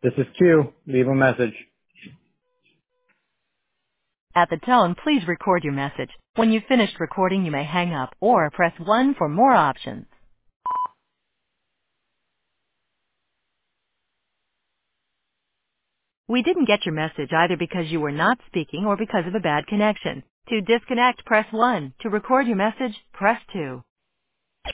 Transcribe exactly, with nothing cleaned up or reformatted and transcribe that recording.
This is Q. Leave a message. At the tone, please record your message. When you've finished recording, you may hang up or press one for more options. We didn't get your message either because you were not speaking or because of a bad connection. To disconnect, press one. To record your message, press two.